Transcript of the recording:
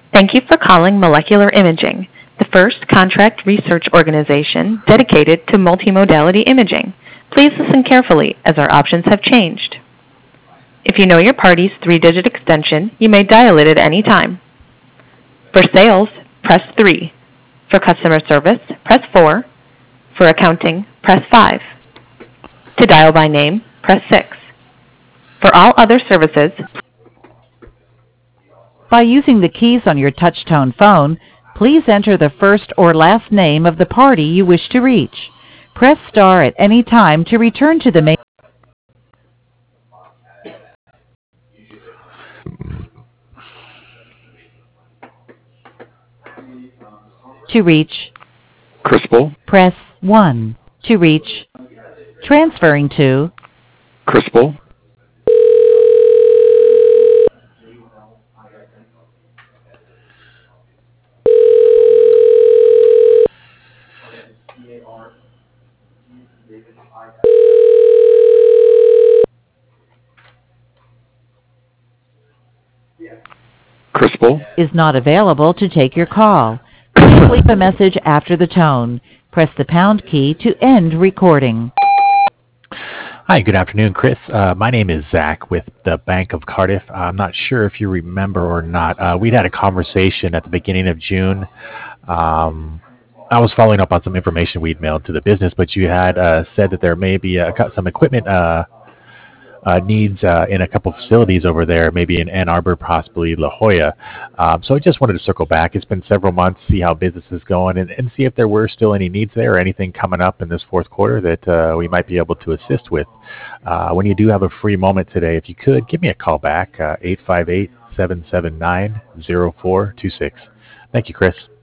Thank you for calling Molecular Imaging, the first contract research organization dedicated to multimodality imaging. Please listen carefully as our options have changed. If you know your party's three-digit extension, you may dial it at any time. For sales, press 3. For customer service, press 4. For accounting, press 5. To dial by name, press 6. For all other services, By using the keys on your touch-tone phone, please enter the first or last name of the party you wish to reach. Press star at any time to return to the main. To reach, Crispal, press 1. To reach, transferring to. Crispal, Crispal, Is not available to take your call. Please leave a message after the tone. Press the pound key to end recording. Hi, good afternoon, Chris. My name is Zach with the Bank of Cardiff. I'm not sure if you remember or not. We'd had a conversation at the beginning of June. I was following up on some information we'd mailed to the business, but you had said that there may be some equipment needs in a couple facilities over there, maybe in Ann Arbor, possibly La Jolla. So I just wanted to circle back. It's been several months, see how business is going, and see if there were still any needs there or anything coming up in this fourth quarter that we might be able to assist with. When you do have a free moment today, if you could, give me a call back, 858-779-0426. Thank you, Chris.